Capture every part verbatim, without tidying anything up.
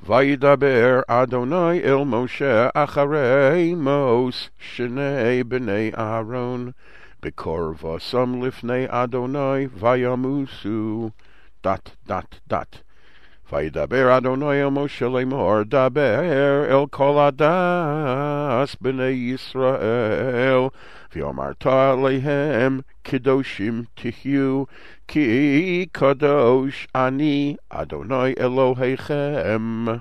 Vayidaber Adonai el Moshe acharei mos shnei b'nei Aaron bekorva sam lifnei Adonai vayamusu dot dot dot. Vayidaber Adonai el Moshe lemor daber el kol adas b'nei Yisrael v'yomarta lehem kedoshim tihyu ki kadosh ani Adonai Elohechem.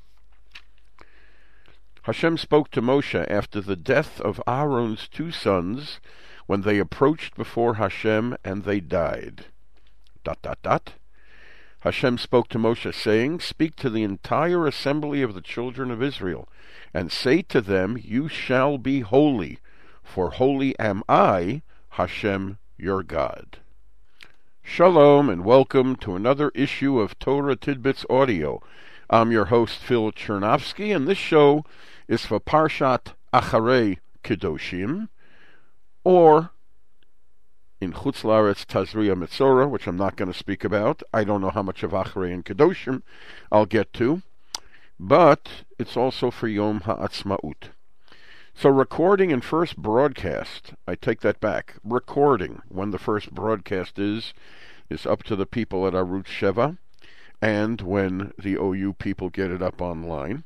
Hashem spoke to Moshe after the death of Aaron's two sons when they approached before Hashem and they died. Dot dot dot. Hashem spoke to Moshe, saying, Speak to the entire assembly of the children of Israel, and say to them, You shall be holy, for holy am I, Hashem, your God. Shalom, and welcome to another issue of Torah Tidbits Audio. I'm your host, Phil Chernovsky, and this show is for Parshat Acharei Kedoshim, or in Chutz La'aretz Tazria Metzora, which I'm not going to speak about. I don't know how much of Acharei and Kedoshim I'll get to, but it's also for Yom HaAtzmaut. So recording and first broadcast, I take that back. Recording, when the first broadcast is, is up to the people at Arutz Sheva, and when the O U people get it up online.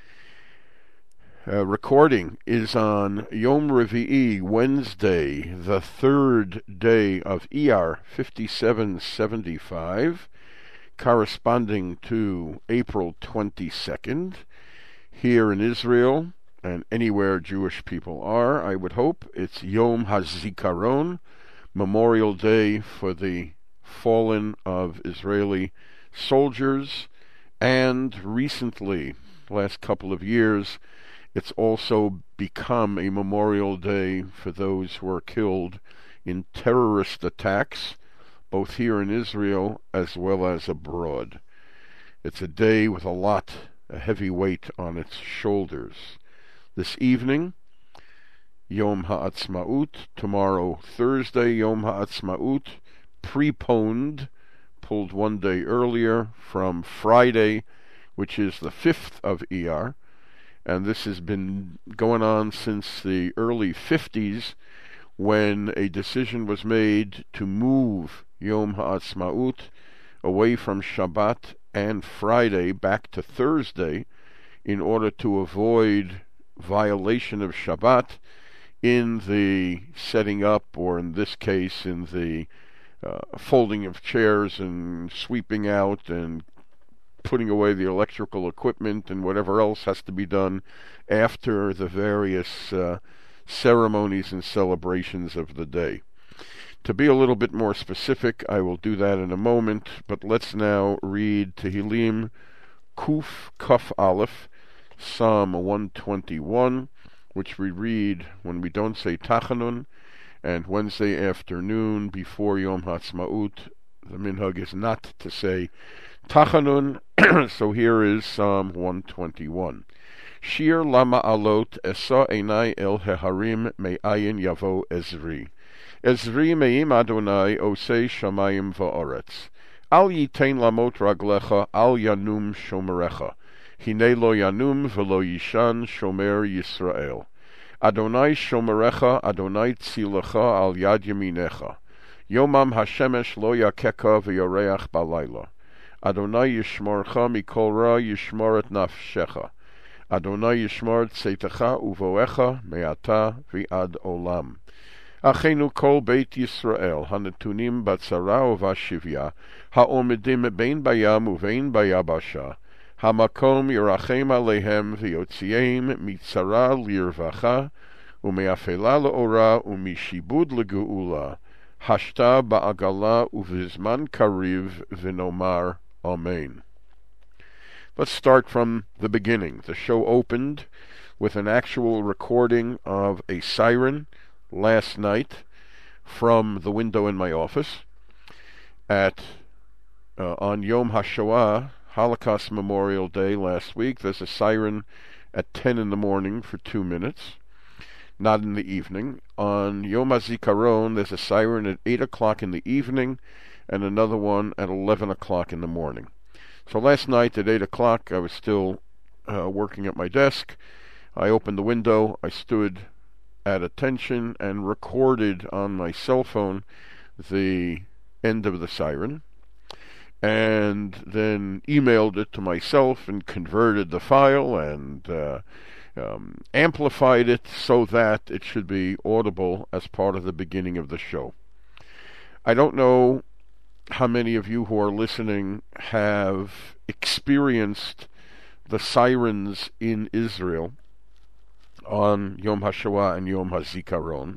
Uh, recording is on Yom Revi'i, Wednesday, the third day of Iyar fifty-seven seventy-five, corresponding to April twenty-second. Here in Israel, and anywhere Jewish people are, I would hope, it's Yom HaZikaron, Memorial Day for the fallen of Israeli soldiers, and recently, last couple of years, it's also become a Memorial Day for those who are killed in terrorist attacks, both here in Israel as well as abroad. It's a day with a lot, a heavy weight on its shoulders. This evening, Yom HaAtzmaut, tomorrow Thursday, Yom HaAtzmaut, preponed, pulled one day earlier from Friday, which is the fifth of Iyar, and this has been going on since the early fifties, when a decision was made to move Yom HaAtzmaut away from Shabbat and Friday back to Thursday in order to avoid violation of Shabbat in the setting up, or in this case in the uh, folding of chairs and sweeping out and putting away the electrical equipment and whatever else has to be done after the various uh, ceremonies and celebrations of the day. To be a little bit more specific, I will do that in a moment, but let's now read Tehillim Kuf Kaf Aleph, Psalm one twenty-one, which we read when we don't say Tachanun, and Wednesday afternoon before Yom HaAtzmaut, the minhag is not to say Tachanun, so here is Psalm one twenty-one. Shir lama alot esa einai el heharim me'ayin yavo Ezri. Ezri me'im Adonai osei shamayim va'oretz. Al yitein lamot raglecha, al yanum shomerecha. Hine lo yanum v'lo yishan shomer Yisrael. Adonai shomerecha, Adonai tzilecha al yad yaminecha. Yomam hashemesh lo yakeka v'yoreach balayla. Adonai yishmorcha mikol ra yishmor et nafshecha. Adonai yishmor tzeitecha uvoecha me'ata v'ad olam. Achenu kol beit Yisrael, hanetunim batzara uvashivya, haomedim bein bayam uvein bayabasha, hamakom yirachem alehem v'yotziim mitzara lirvacha, umeafela leora umishibud legeula, hashta ba'agala uvizman kariv v'nomar amen. Let's start from the beginning. The show opened with an actual recording of a siren last night from the window in my office at uh, on Yom HaShoah, Holocaust Memorial Day last week. There's a siren at ten in the morning for two minutes, not in the evening. On Yom HaZikaron, there's a siren at eight o'clock in the evening and another one at eleven o'clock in the morning. So last night at eight o'clock, I was still uh, working at my desk. I opened the window, I stood at attention and recorded on my cell phone the end of the siren, and then emailed it to myself and converted the file and uh, um, amplified it so that it should be audible as part of the beginning of the show. I don't know how many of you who are listening have experienced the sirens in Israel on Yom HaShoah and Yom HaZikaron.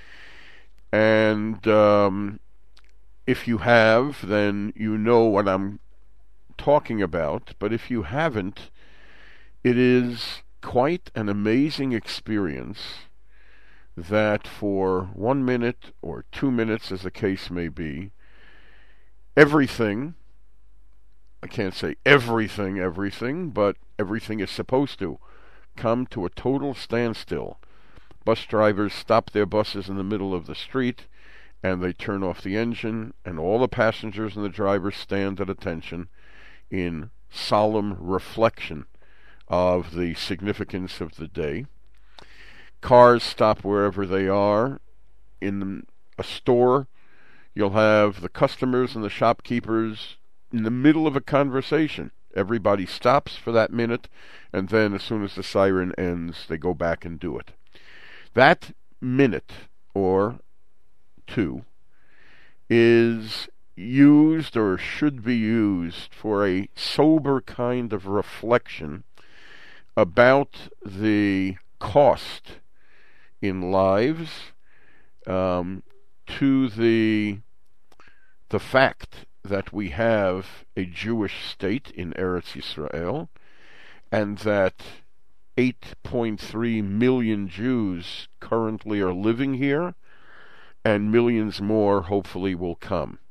And um, if you have, then you know what I'm talking about. But if you haven't, it is quite an amazing experience that for one minute or two minutes, as the case may be, everything, I can't say everything, everything, but everything is supposed to come to a total standstill. Bus drivers stop their buses in the middle of the street, and they turn off the engine, and all the passengers and the drivers stand at attention in solemn reflection of the significance of the day. Cars stop wherever they are. In a store, you'll have the customers and the shopkeepers in the middle of a conversation. Everybody stops for that minute, and then as soon as the siren ends, they go back and do it. That minute or two is used, or should be used, for a sober kind of reflection about the cost in lives, um, to the the fact that we have a Jewish state in Eretz Yisrael, and that eight point three million Jews currently are living here, and millions more hopefully will come.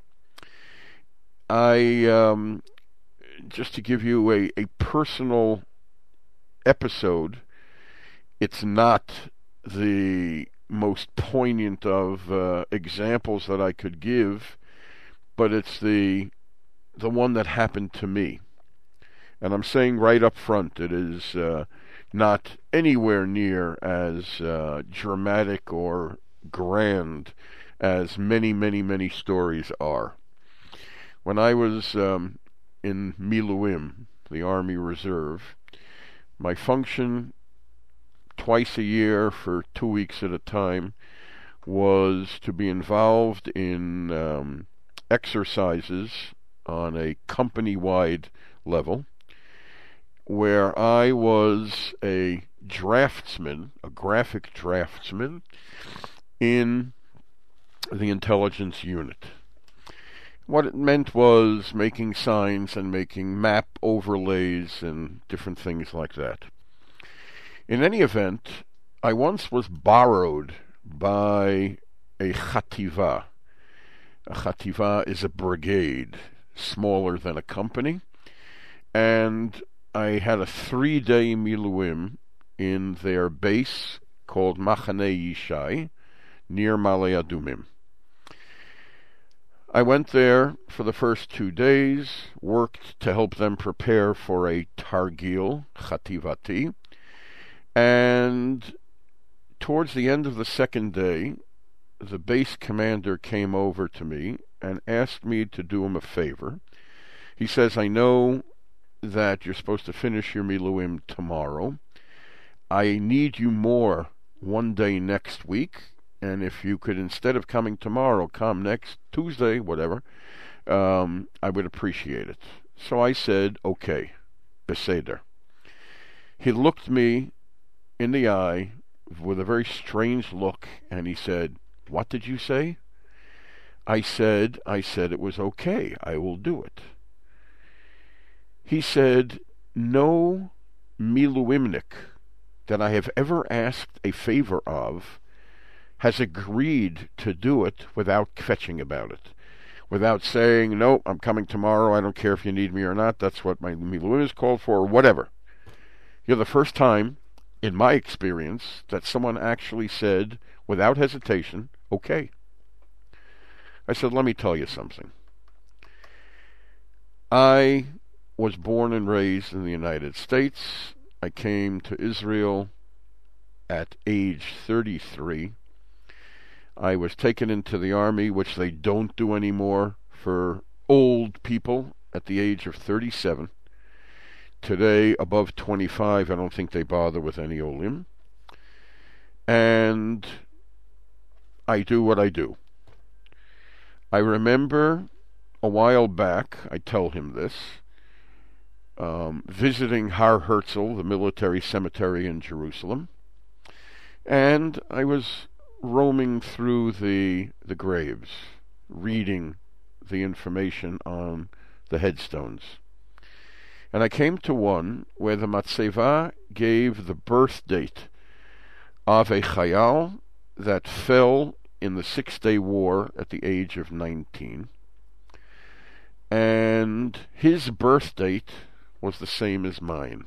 I, um, just to give you a, a personal episode, it's not the most poignant of uh, examples that I could give, but it's the the one that happened to me. And I'm saying right up front, it is uh, not anywhere near as uh, dramatic or grand as many, many, many stories are. When I was um, in Miluim, the Army Reserve, my function twice a year for two weeks at a time was to be involved in um, exercises on a company-wide level, where I was a draftsman, a graphic draftsman, in the intelligence unit. What it meant was making signs and making map overlays and different things like that. In any event, I once was borrowed by a chativa. A chativa is a brigade, smaller than a company, and I had a three-day miluim in their base called Machane Yishai, near Ma'ale Adumim. I went there for the first two days, worked to help them prepare for a targil, chativati, and towards the end of the second day, the base commander came over to me and asked me to do him a favor. He says, I know that you're supposed to finish your miluim tomorrow. I need you more one day next week, and if you could, instead of coming tomorrow, come next Tuesday, whatever, um, I would appreciate it. So I said, okay, beseder. He looked me in the eye with a very strange look, and he said, what did you say? I said, I said it was okay, I will do it. He said, no miluimnik that I have ever asked a favor of has agreed to do it without kvetching about it, without saying, no, I'm coming tomorrow, I don't care if you need me or not, that's what my miluim is called for, or whatever. You're the first time, in my experience, that someone actually said, without hesitation, okay. I said, let me tell you something. I was born and raised in the United States. I came to Israel at age thirty-three. I was taken into the army, which they don't do anymore for old people, at the age of thirty-seven. Today, above twenty-five, I don't think they bother with any olim. And I do what I do. I remember a while back, I tell him this, um, visiting Har Herzl, the military cemetery in Jerusalem, and I was roaming through the the graves, reading the information on the headstones. And I came to one where the Matzeva gave the birth date of a Chayal that fell in the Six-Day War at the age of nineteen. And his birth date was the same as mine.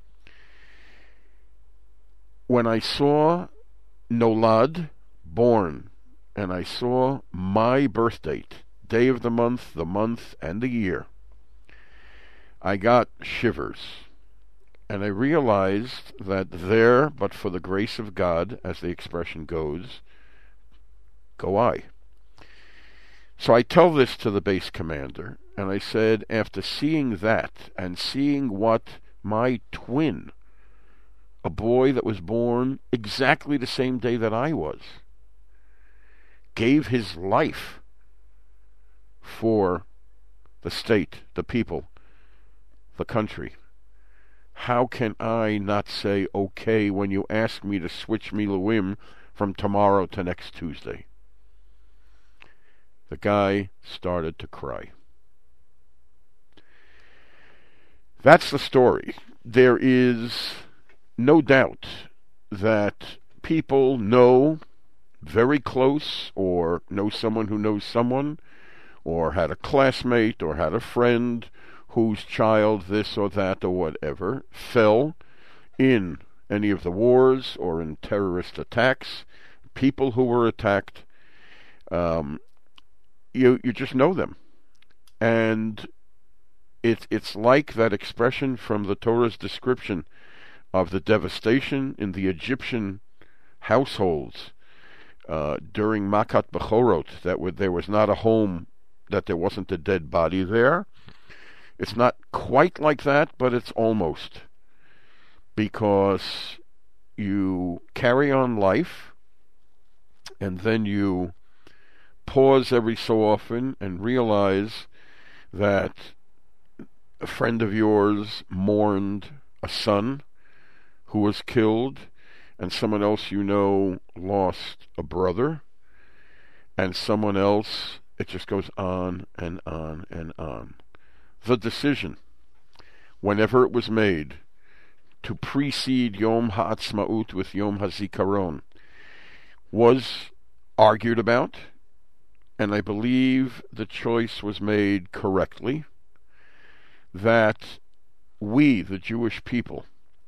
When I saw Nolad, born, and I saw my birth date, day of the month, the month, and the year, I got shivers. And I realized that there, but for the grace of God, as the expression goes, go I. So I tell this to the base commander, and I said, after seeing that, and seeing what my twin, a boy that was born exactly the same day that I was, gave his life for the state, the people, the country, how can I not say okay when you ask me to switch Miluim from tomorrow to next Tuesday? The guy started to cry. That's the story. There is no doubt that people know very close, or know someone who knows someone, or had a classmate, or had a friend whose child, this or that or whatever, fell in any of the wars or in terrorist attacks, people who were attacked. Um, you you just know them. And it, it's like that expression from the Torah's description of the devastation in the Egyptian households uh, during Makat Bechorot, that w- there was not a home that there wasn't a dead body there. It's not quite like that, but it's almost. Because you carry on life, and then you pause every so often and realize that a friend of yours mourned a son who was killed, and someone else you know lost a brother, and someone else, it just goes on and on and on. The decision, whenever it was made, to precede Yom HaAtzmaut with Yom HaZikaron was argued about, and I believe the choice was made correctly, that we, the Jewish people,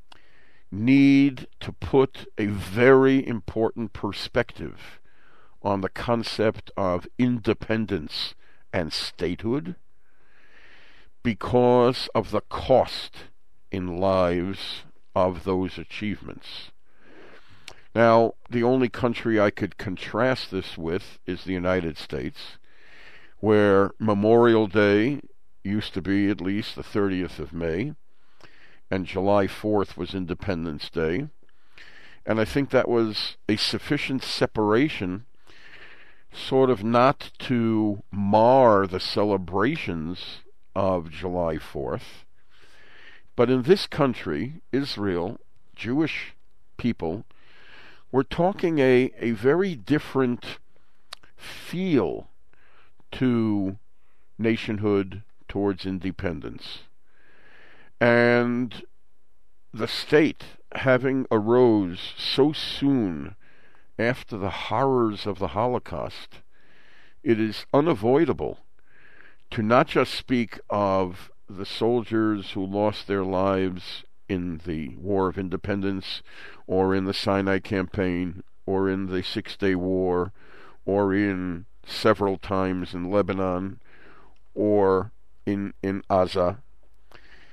need to put a very important perspective on the concept of independence and statehood, because of the cost in lives of those achievements. Now, the only country I could contrast this with is the United States, where Memorial Day used to be at least the thirtieth of May, and July fourth was Independence Day. And I think that was a sufficient separation, sort of not to mar the celebrations of July fourth. But in this country, Israel, Jewish people, we're talking a, a very different feel to nationhood towards independence. And the state, having arose so soon after the horrors of the Holocaust, it is unavoidable to not just speak of the soldiers who lost their lives in the War of Independence, or in the Sinai Campaign, or in the Six-Day War, or in several times in Lebanon, or in, in Gaza,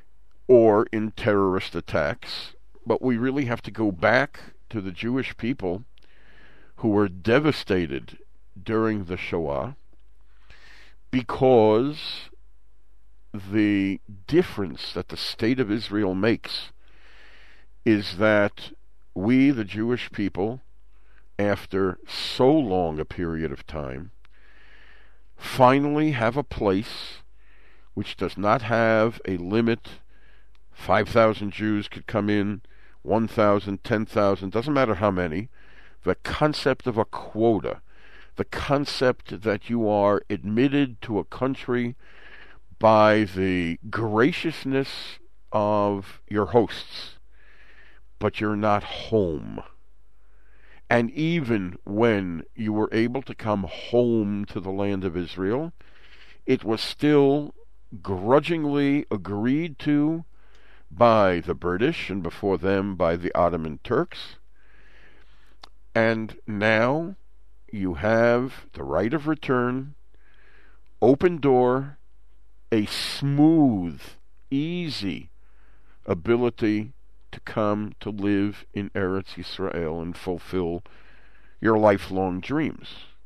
or in terrorist attacks, but we really have to go back to the Jewish people who were devastated during the Shoah, because the difference that the state of Israel makes is that we, the Jewish people, after so long a period of time, finally have a place which does not have a limit. five thousand Jews could come in, one thousand, ten thousand, doesn't matter how many. The concept of a quota, the concept that you are admitted to a country by the graciousness of your hosts, but you're not home. And even when you were able to come home to the land of Israel, it was still grudgingly agreed to by the British, and before them by the Ottoman Turks. And now you have the right of return, open door, a smooth, easy ability to come to live in Eretz Yisrael and fulfill your lifelong dreams.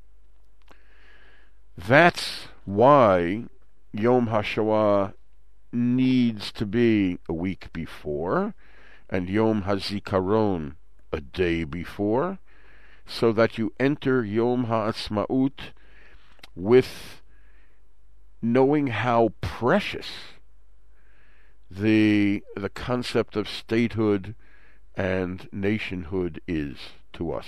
That's why Yom HaShoah needs to be a week before, and Yom HaZikaron a day before, so that you enter Yom HaAtzmaut with knowing how precious the the concept of statehood and nationhood is to us.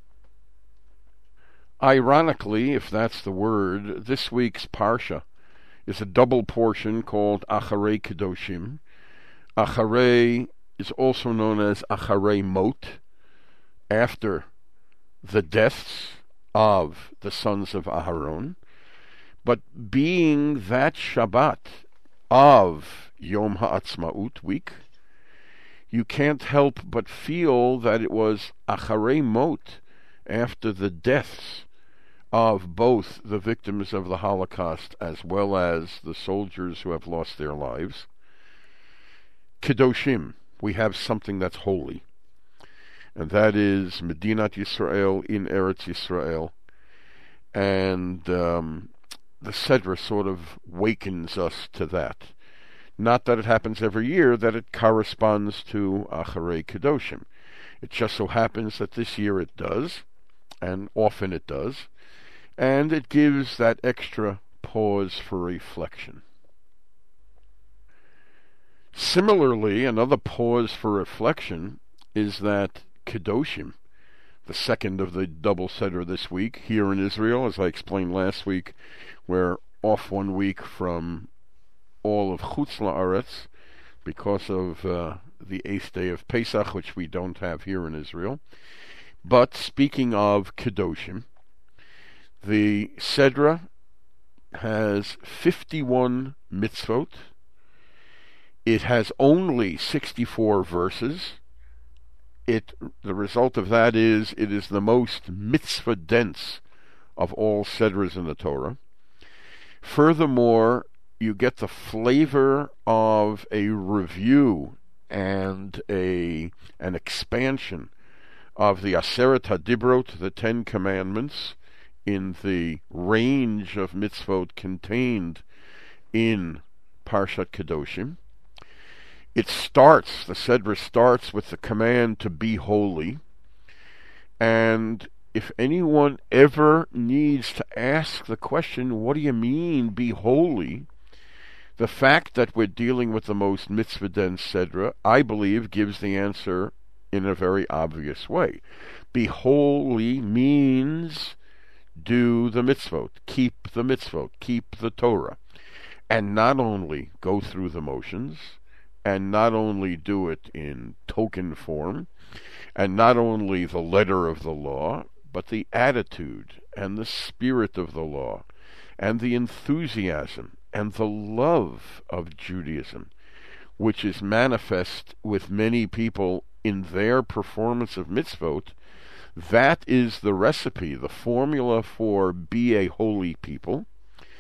Ironically, if that's the word, this week's Parsha is a double portion called Acharei Kedoshim. Acharei is also known as Acharei Mot, after the deaths of the sons of Aharon, but being that Shabbat of Yom HaAtzmaut week, you can't help but feel that it was Acharei Mot, after the deaths of both the victims of the Holocaust as well as the soldiers who have lost their lives. Kedoshim, we have something that's holy, and that is Medinat Yisrael in Eretz Yisrael. And um, the Sedra sort of wakens us to that. Not that it happens every year, that it corresponds to Acharei Kedoshim. It just so happens that this year it does, and often it does, and it gives that extra pause for reflection. Similarly, another pause for reflection is that Kedoshim, the second of the double Seder this week, here in Israel, as I explained last week, we're off one week from all of Chutz La'aretz because of uh, the eighth day of Pesach, which we don't have here in Israel. But speaking of Kedoshim, the Sedra has fifty-one mitzvot. It has only sixty-four verses. It, the result of that is it is the most mitzvah-dense of all Sedras in the Torah. Furthermore, you get the flavor of a review and a an expansion of the Aseret HaDibrot, the Ten Commandments, in the range of mitzvot contained in Parshat Kedoshim. It starts, the Sedra starts with the command to be holy, and if anyone ever needs to ask the question, what do you mean, be holy? The fact that we're dealing with the most mitzvah-dense Sedra, I believe, gives the answer in a very obvious way. Be holy means do the mitzvot, keep the mitzvot, keep the Torah, and not only go through the motions, and not only do it in token form, and not only the letter of the law, but the attitude and the spirit of the law, and the enthusiasm and the love of Judaism, which is manifest with many people in their performance of mitzvot. That is the recipe, the formula for be a holy people.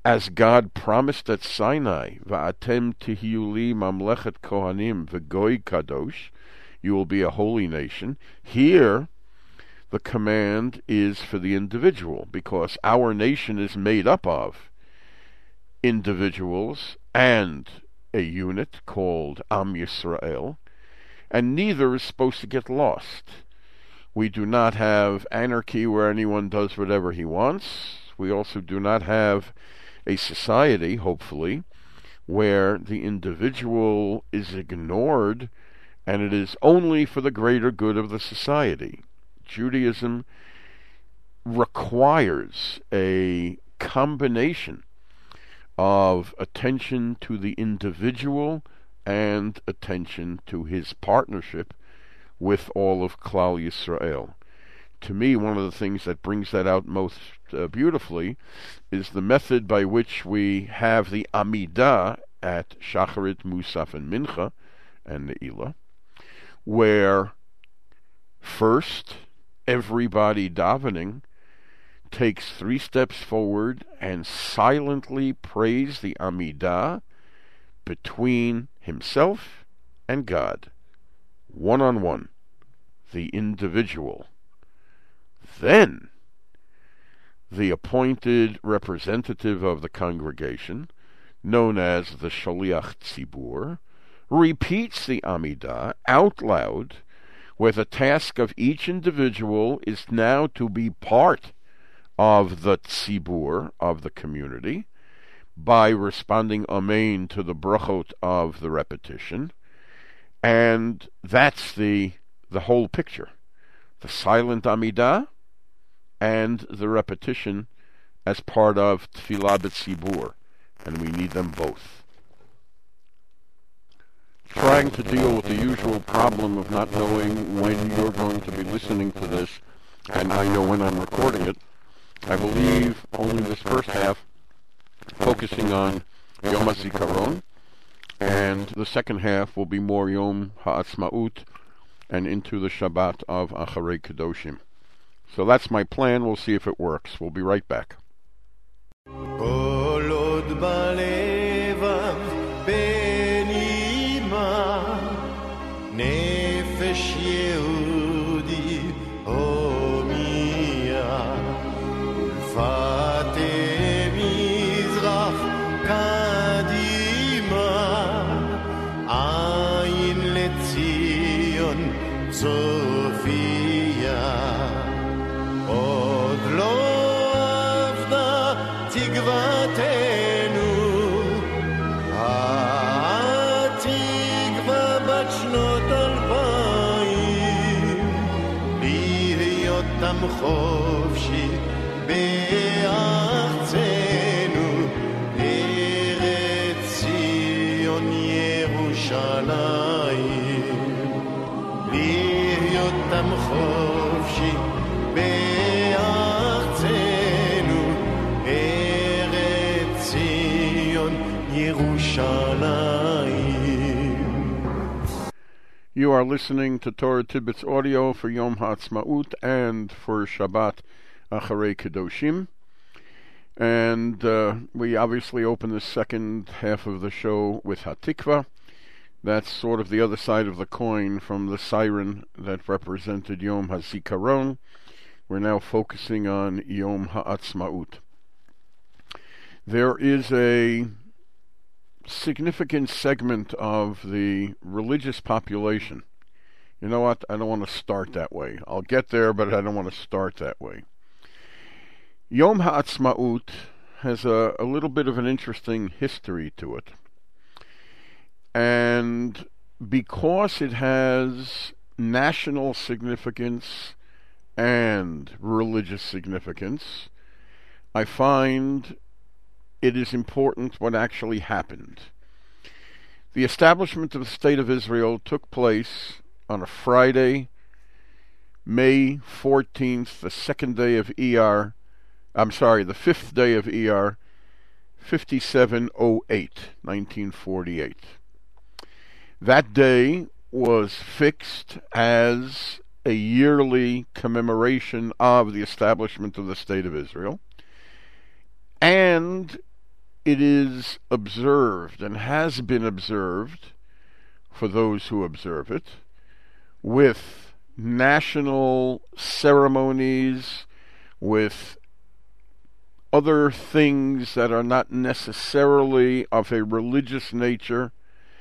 as God promised at Sinai, Va'atem tihiyu li mamlechet kohanim v'goy kadosh, you will be a holy nation. Here, the command is for the individual, because our nation is made up of individuals and a unit called Am Yisrael, and neither is supposed to get lost. We do not have anarchy where anyone does whatever he wants. We also do not have a society, hopefully, where the individual is ignored and it is only for the greater good of the society. Judaism requires a combination of attention to the individual and attention to his partnership with all of Klal Yisrael. To me, one of the things that brings that out most uh, beautifully is the method by which we have the Amidah at Shacharit, Musaf, and Mincha, and Ne'ilah, where first everybody davening takes three steps forward and silently prays the Amidah between himself and God, one-on-one, the individual. Then the appointed representative of the congregation, known as the Shaliach Tzibur, repeats the Amidah out loud, where the task of each individual is now to be part of the Tzibur, of the community, by responding Amen to the brachot of the repetition. And that's the the whole picture. The silent Amidah and the repetition as part of Tfilah B'Tzibur. And we need them both. Trying to deal with the usual problem of not knowing when you're going to be listening to this, and I know when I'm recording it. I believe only this first half focusing on Yom HaZikaron, and the second half will be more Yom HaAtzmaut and into the Shabbat of Acharei Kedoshim. So that's my plan. We'll see if it works. We'll be right back. חופשי בארצנו, ארץ ציון ירושלים, להיות עם חופשי בארצנו, ארץ ציון ירושלים. You are listening to Torah Tidbits audio for Yom HaAtzmaut and for Shabbat Acharei Kedoshim. And uh, we obviously open the second half of the show with Hatikva. That's sort of the other side of the coin from the siren that represented Yom HaZikaron. We're now focusing on Yom HaAtzmaut. There is a significant segment of the religious population. You know what? I don't want to start that way. I'll get there, but I don't want to start that way. Yom HaAtzmaut has a, a little bit of an interesting history to it. And because it has national significance and religious significance, I find it is important what actually happened. The establishment of the State of Israel took place on a Friday, May fourteenth, the second day of Iyar, I'm sorry, the fifth day of Iyar, fifty-seven oh eight, nineteen forty-eight. That day was fixed as a yearly commemoration of the establishment of the State of Israel, and it is observed and has been observed for those who observe it with national ceremonies, with other things that are not necessarily of a religious nature.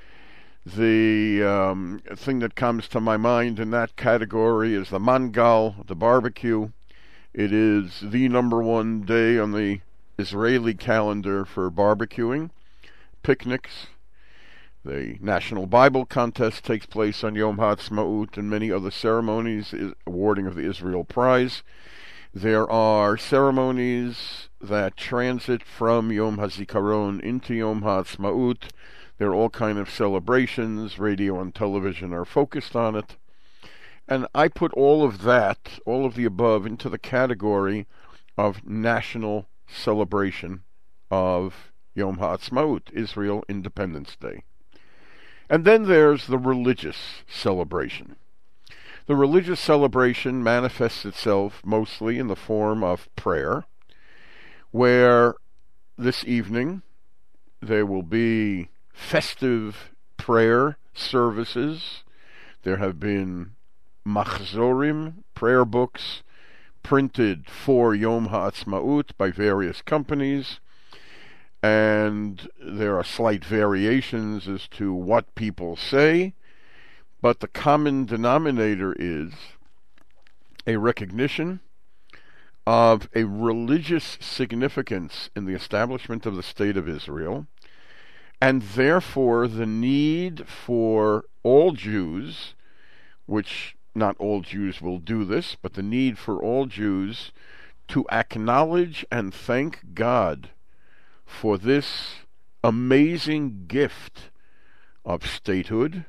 The um, thing that comes to my mind in that category is the mangal, the barbecue. It is the number one day on the Israeli calendar for barbecuing, picnics. The National Bible Contest takes place on Yom HaAtzmaut, and many other ceremonies, awarding of the Israel Prize. There are ceremonies that transit from Yom HaZikaron into Yom HaAtzmaut. There are all kinds of celebrations. Radio and television are focused on it. And I put all of that, all of the above, into the category of national celebration of Yom HaAtzmaut, Israel Independence Day. And then there's the religious celebration. The religious celebration manifests itself mostly in the form of prayer, where this evening there will be festive prayer services. There have been machzorim, prayer books, printed for Yom HaAtzmaut by various companies, and there are slight variations as to what people say, but the common denominator is a recognition of a religious significance in the establishment of the State of Israel, and therefore the need for all Jews, which not all Jews will do this, but the need for all Jews to acknowledge and thank God for this amazing gift of statehood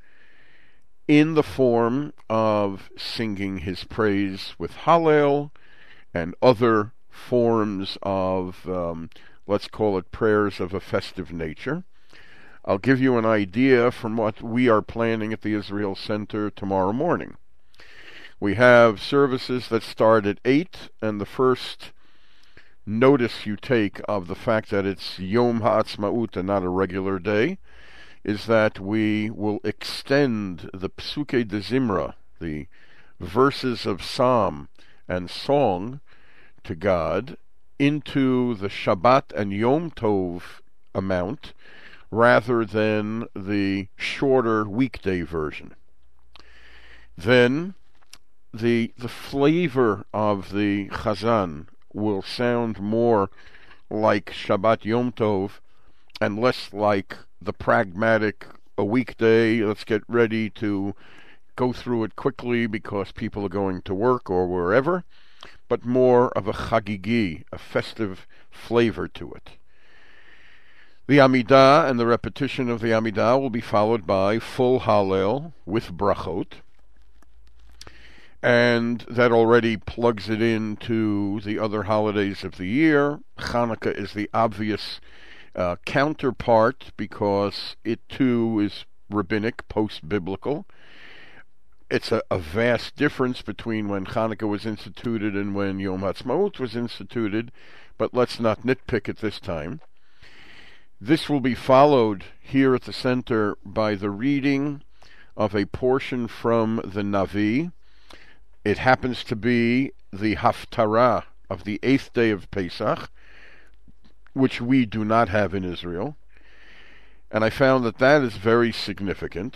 in the form of singing his praise with Hallel and other forms of, um, let's call it prayers of a festive nature. I'll give you an idea from what we are planning at the Israel Center tomorrow morning. We have services that start at eight, and the first notice you take of the fact that it's Yom HaAtzmaut and not a regular day is that we will extend the Psuke de Zimra, the verses of psalm and song to God, into the Shabbat and Yom Tov amount rather than the shorter weekday version. Then the the flavor of the Chazan will sound more like Shabbat Yom Tov and less like the pragmatic, a weekday, let's get ready to go through it quickly because people are going to work or wherever, but more of a chagigi, a festive flavor to it. The Amidah and the repetition of the Amidah will be followed by full Hallel with brachot, and that already plugs it into the other holidays of the year. Hanukkah is the obvious uh, counterpart because it too is rabbinic, post-biblical. It's a, a vast difference between when Hanukkah was instituted and when Yom HaAtzmaut was instituted, but let's not nitpick at this time. This will be followed here at the center by the reading of a portion from the Navi. It happens to be the Haftarah of the eighth day of Pesach, which we do not have in Israel. And I found that that is very significant.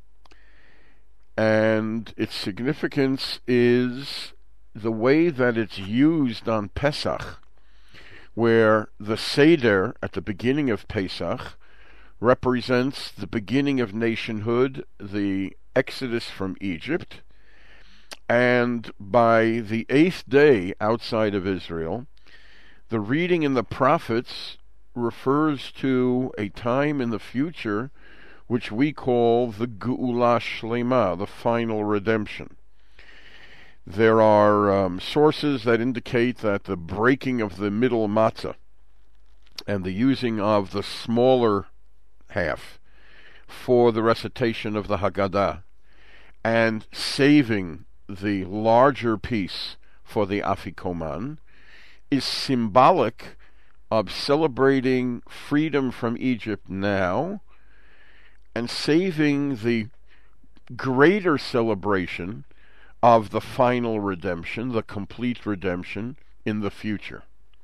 And its significance is the way that it's used on Pesach, where the Seder at the beginning of Pesach represents the beginning of nationhood, the exodus from Egypt, and by the eighth day outside of Israel, the reading in the prophets refers to a time in the future which we call the Geula Shlema, the final redemption. There are um, sources that indicate that the breaking of the middle matzah and the using of the smaller half for the recitation of the Haggadah and saving the larger piece for the Afikoman is symbolic of celebrating freedom from Egypt now and saving the greater celebration of the final redemption, the complete redemption, in the future.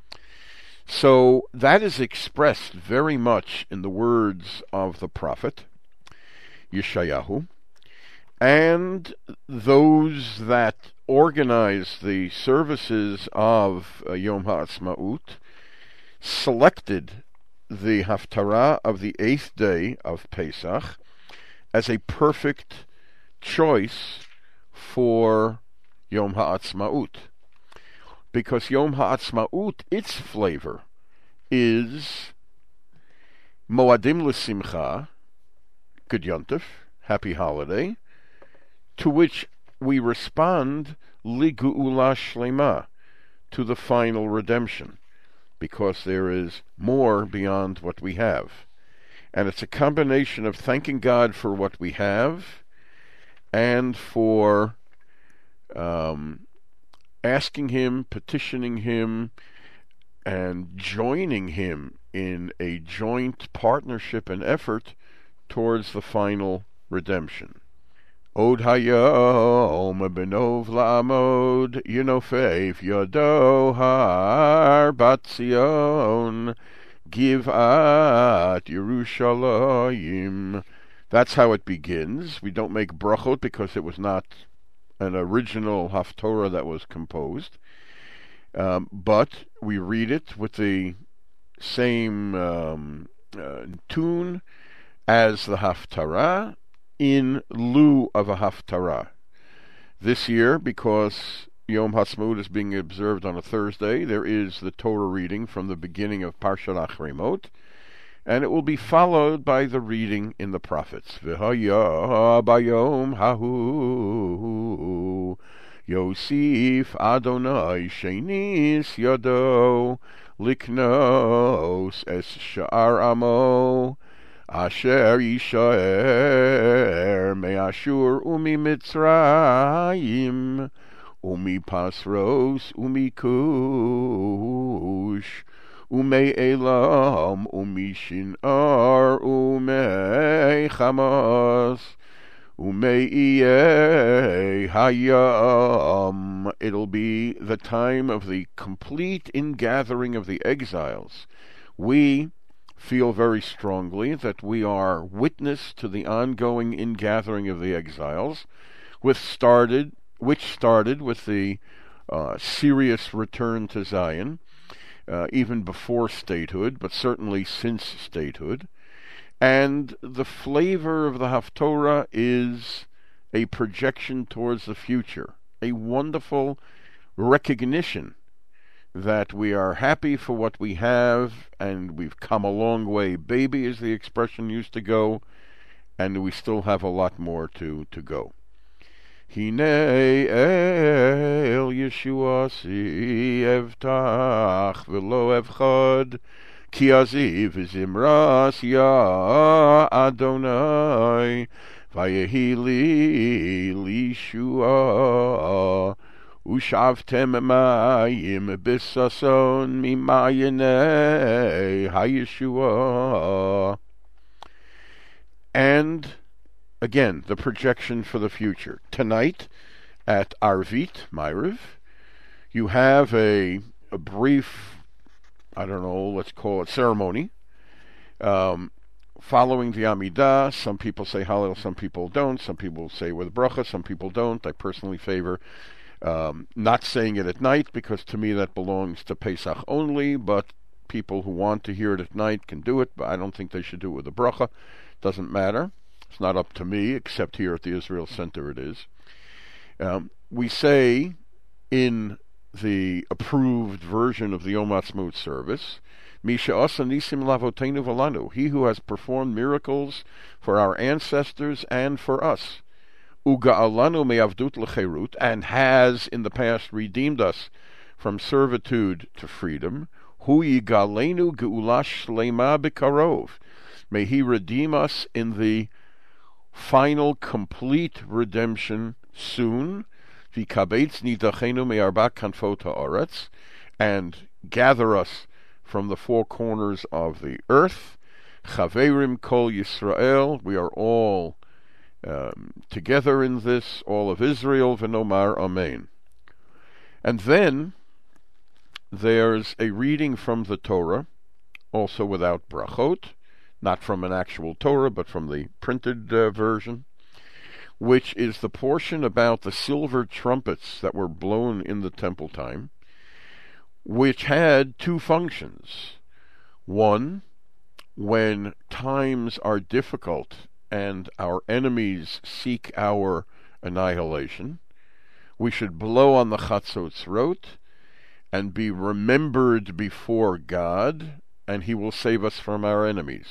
So that is expressed very much in the words of the prophet Yeshayahu, and those that organize the services of uh, Yom HaAtzmaut selected the Haftarah of the eighth day of Pesach as a perfect choice for Yom HaAtzmaut, because Yom HaAtzmaut, its flavor is Moadim L'Simcha, Good Yontif, Happy Holiday, to which we respond Ligu'ula Shlema, to the final redemption, because there is more beyond what we have. And it's a combination of thanking God for what we have and for um, asking Him, petitioning Him, and joining Him in a joint partnership and effort towards the final redemption. Od hayom benov la'amod yinofeif yodo har bat Zion givat Yerushalayim. That's how it begins. We don't make brachot because it was not an original Haftorah that was composed. Um, but we read it with the same um, uh, tune as the Haftarah, in lieu of a Haftarah. This year, because Yom HaAtzmaut is being observed on a Thursday, there is the Torah reading from the beginning of Parshat Achremot, and it will be followed by the reading in the prophets. V'haya bayom hahu Yosif Adonai shenis yado liknos es sha'ar amo Asher yishaer me'ashur umi Mitzrayim umi Pasros umi Kush ume Elam umi Shinar ume Chamas ume Iye Hayam. It'll be the time of the complete ingathering of the exiles. We feel very strongly that we are witness to the ongoing ingathering of the exiles, with started, which started with the uh, serious return to Zion, uh, even before statehood, but certainly since statehood. And the flavor of the Haftorah is a projection towards the future, a wonderful recognition that we are happy for what we have, and we've come a long way, baby, as the expression used to go, and we still have a lot more to, to go. Hine el Yeshuasi evtach v'lo evchad ki aziv zimras ya Adonai vayehi li lishua Ushavtem mayim bisason mimayinei hayeshua. And again, the projection for the future. Tonight at Arvit Ma'ariv, you have a, a brief, I don't know, let's call it ceremony, um, following the Amidah. Some people say Hallel, some people don't. Some people say with bracha, some people don't. I personally favor Um, not saying it at night, because to me that belongs to Pesach only, but people who want to hear it at night can do it, but I don't think they should do it with a bracha. Doesn't matter. It's not up to me, except here at the Israel Center it is. Um, we say in the approved version of the Yom HaAtzmaut service, Misha asa nisim lavotenu v'lanu, he who has performed miracles for our ancestors and for us, Uga'alanu me'avdut l'cherut, and has in the past redeemed us from servitude to freedom. Hu yigalenu ge'ula shlema b'karov, may he redeem us in the final complete redemption soon. V'kabetz nidachenu me'arba kanfot ha'aretz, and gather us from the four corners of the earth. Chaverim Kol Yisrael, we are all um, together in this, all of Israel, V'nomar Amen. And then there's a reading from the Torah, also without brachot, not from an actual Torah, but from the printed uh, version, which is the portion about the silver trumpets that were blown in the temple time, which had two functions. One, when times are difficult and our enemies seek our annihilation, we should blow on the Chatzotzrot and be remembered before God, and He will save us from our enemies.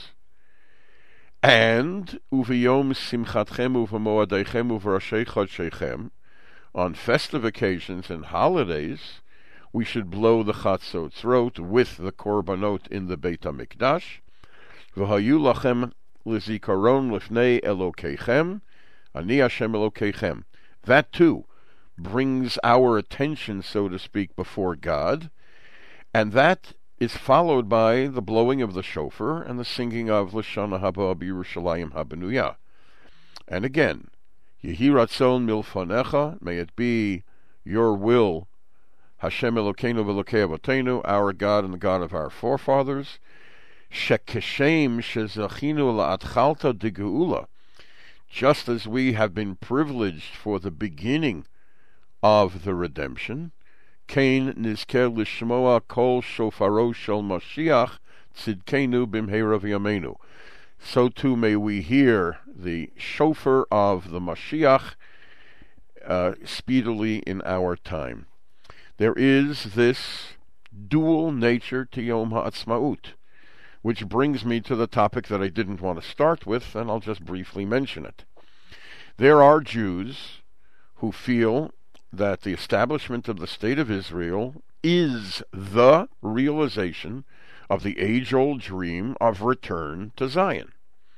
And uviyom simchatchem uvemoadeichem uvrashei chodshechem, on festive occasions and holidays, we should blow the Chatzotzrot with the korbanot in the Beit HaMikdash. V'hayu lachem lizikaron lifnei Elokeichem, ani Hashem Elokeichem. That too brings our attention, so to speak, before God, and that is followed by the blowing of the shofar and the singing of Lashana Haba B'Yerushalayim Habenuyah. And again, Yehi Ratzon Milfanecha, may it be your will, Hashem Elokeinu v'Elokei Avotenu, our God and the God of our forefathers, Shekeshem Shezachinu La'atchalta Degeula, just as we have been privileged for the beginning of the redemption, Kain nizker lishmoa kol shofaro shel Mashiach tzidkenu bimheira v'yameinu. So too may we hear the shofar of the Mashiach uh, speedily in our time. There is this dual nature to Yom HaAtzmaut, which brings me to the topic that I didn't want to start with, and I'll just briefly mention it. There are Jews who feel that the establishment of the State of Israel is the realization of the age-old dream of return to Zion.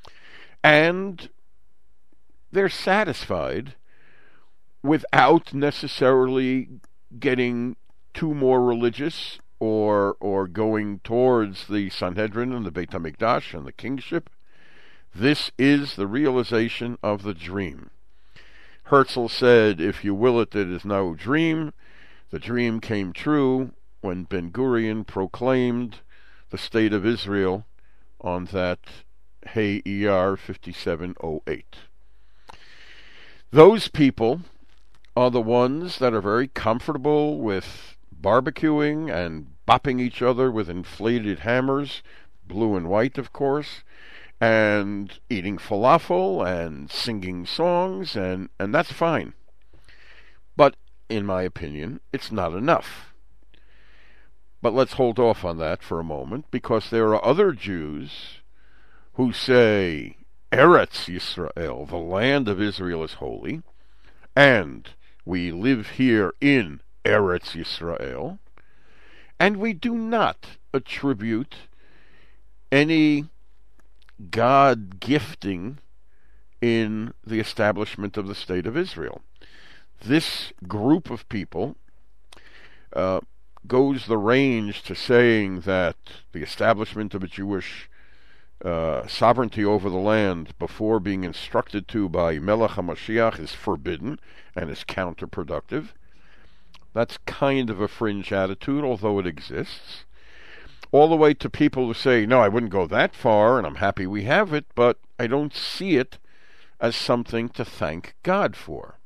And they're satisfied without necessarily getting too more religious or or going towards the Sanhedrin and the Beit HaMikdash and the kingship. This is the realization of the dream. Herzl said, if you will it, it is no dream. The dream came true when Ben-Gurion proclaimed the State of Israel on that Hey E R fifty-seven oh eight. Those people are the ones that are very comfortable with barbecuing and bopping each other with inflated hammers, blue and white, of course, and eating falafel and singing songs, and, and that's fine. But, in my opinion, it's not enough. But let's hold off on that for a moment, because there are other Jews who say, Eretz Yisrael, the land of Israel, is holy, and we live here in Eretz Yisrael, and we do not attribute any God gifting in the establishment of the State of Israel. This group of people uh, goes the range to saying that the establishment of a Jewish uh, sovereignty over the land before being instructed to by Melech HaMashiach is forbidden and is counterproductive. That's kind of a fringe attitude, although it exists. All the way to people who say, no, I wouldn't go that far, and I'm happy we have it, but I don't see it as something to thank God for.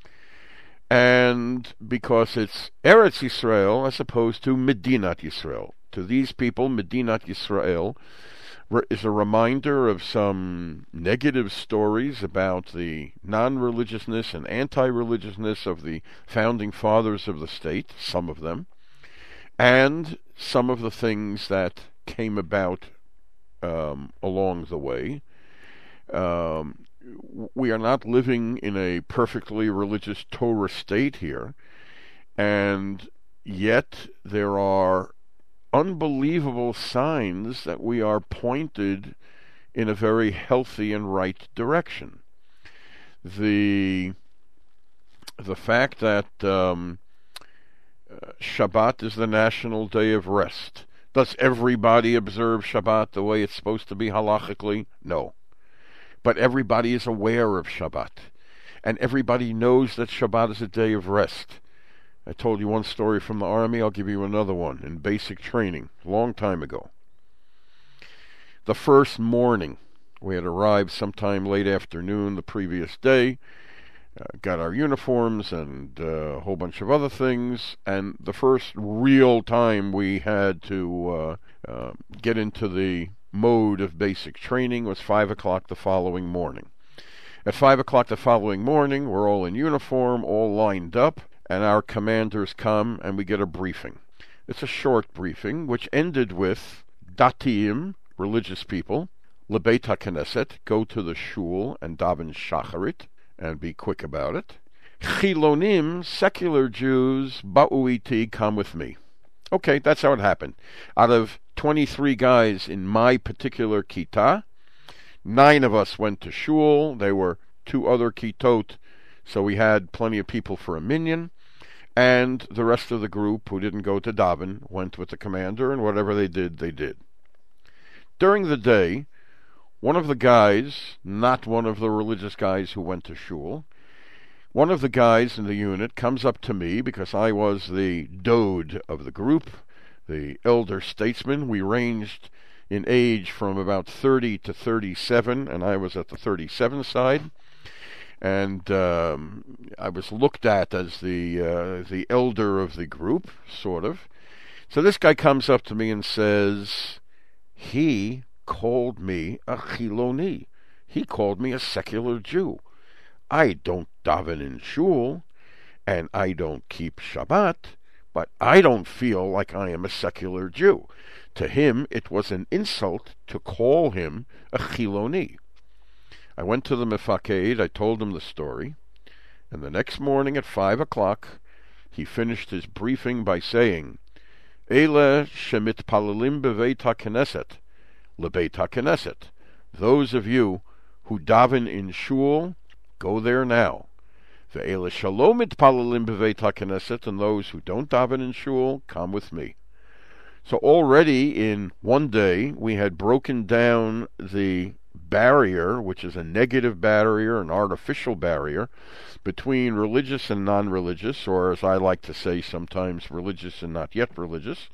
And because it's Eretz Yisrael as opposed to Medinat Yisrael. To these people, Medinat Yisrael is a reminder of some negative stories about the non-religiousness and anti-religiousness of the founding fathers of the state, some of them, and some of the things that came about um, along the way. Um, we are not living in a perfectly religious Torah state here, and yet there are unbelievable signs that we are pointed in a very healthy and right direction. The the fact that um, uh, Shabbat is the national day of rest Does everybody observe Shabbat the way it's supposed to be halachically? No. But everybody is aware of Shabbat. And everybody knows that Shabbat is a day of rest. I told you one story from the army. I'll give you another one in basic training, a long time ago. The first morning, we had arrived sometime late afternoon the previous day, uh, got our uniforms and uh, a whole bunch of other things, and the first real time we had to uh, uh, get into the mode of basic training was five o'clock the following morning. At five o'clock the following morning, we're all in uniform, all lined up, and our commanders come and we get a briefing. It's a short briefing, which ended with Datim, religious people, Lebeit HaKnesset, go to the shul and daven shacharit, and be quick about it. Chilonim, secular Jews, ba'u iti, come with me. Okay, that's how it happened. Out of twenty-three guys in my particular kita, nine of us went to shul. There were two other kitot, so we had plenty of people for a minyan. And the rest of the group who didn't go to daven went with the commander, and whatever they did, they did. During the day, one of the guys, not one of the religious guys who went to shul, one of the guys in the unit comes up to me because I was the dode of the group, the elder statesman. We ranged in age from about thirty to thirty-seven, and I was at the thirty-seven side. And um, I was looked at as the uh, the elder of the group, sort of. So this guy comes up to me and says, he called me a Chiloni. He called me a secular Jew. I don't daven in shul, and I don't keep Shabbat, but I don't feel like I am a secular Jew. To him, it was an insult to call him a Chiloni. I went to the Mefakeid, I told him the story, and the next morning at five o'clock, he finished his briefing by saying, Eile shemitpalalim beveit HaKnesset, lebeit HaKnesset. Those of you who daven in shul, go there now. Ve'eile shalom mitpalalim beveit HaKnesset, and those who don't daven in shul, come with me. So already in one day, we had broken down the barrier, which is a negative barrier, an artificial barrier, between religious and non-religious, or as I like to say sometimes, religious and not yet religious.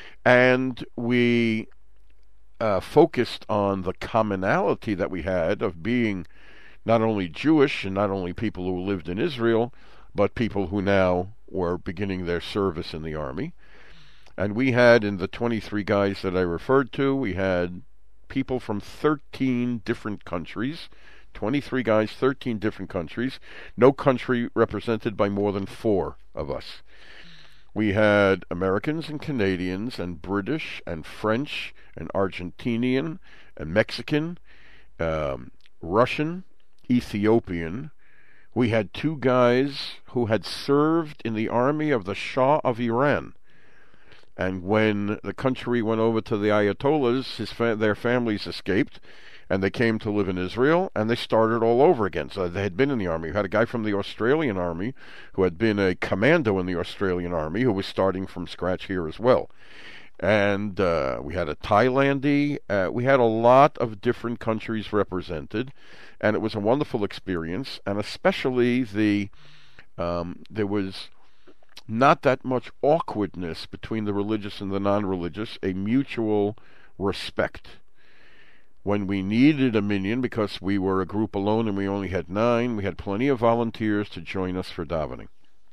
And we uh, focused on the commonality that we had of being not only Jewish and not only people who lived in Israel, but people who now were beginning their service in the army. And we had, in the twenty-three guys that I referred to, we had people from thirteen different countries, twenty-three guys, thirteen different countries, no country represented by more than four of us. We had Americans and Canadians and British and French and Argentinian and Mexican, um, Russian, Ethiopian. We had two guys who had served in the army of the Shah of Iran. And when the country went over to the Ayatollahs, his fa- their families escaped, and they came to live in Israel, and they started all over again. So they had been in the army. We had a guy from the Australian army who had been a commando in the Australian army who was starting from scratch here as well. And uh, we had a Thailandi. Uh, we had a lot of different countries represented, and it was a wonderful experience. And especially the um, there was not that much awkwardness between the religious and the non-religious, a mutual respect. When we needed a minyan, because we were a group alone and we only had nine, we had plenty of volunteers to join us for davening.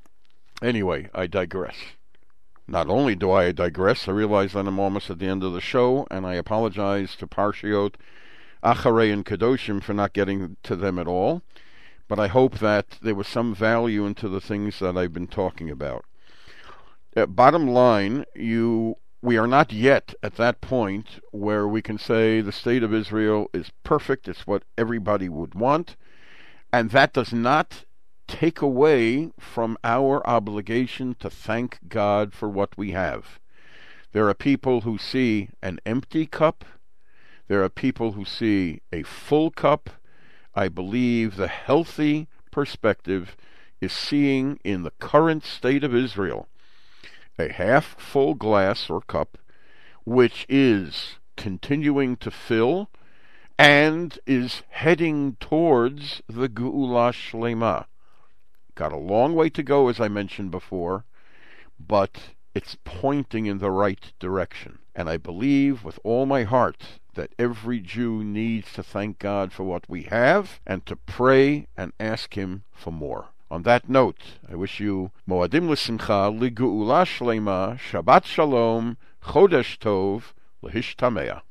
Anyway, I digress. Not only do I digress, I realize that I'm almost at the end of the show, and I apologize to Parshiot, Acharei, and Kedoshim for not getting to them at all. But I hope that there was some value into the things that I've been talking about. Uh, bottom line, you we are not yet at that point where we can say the state of Israel is perfect, it's what everybody would want, and that does not take away from our obligation to thank God for what we have. There are people who see an empty cup, there are people who see a full cup. I believe the healthy perspective is seeing in the current state of Israel a half-full glass or cup which is continuing to fill and is heading towards the Geula Shlema. Got a long way to go, as I mentioned before, but it's pointing in the right direction. And I believe with all my heart that every Jew needs to thank God for what we have and to pray and ask Him for more. On that note, I wish you Moadim L'Simcha, L'Geula Shlema, Shabbat Shalom, Chodesh Tov, L'Hishtamea.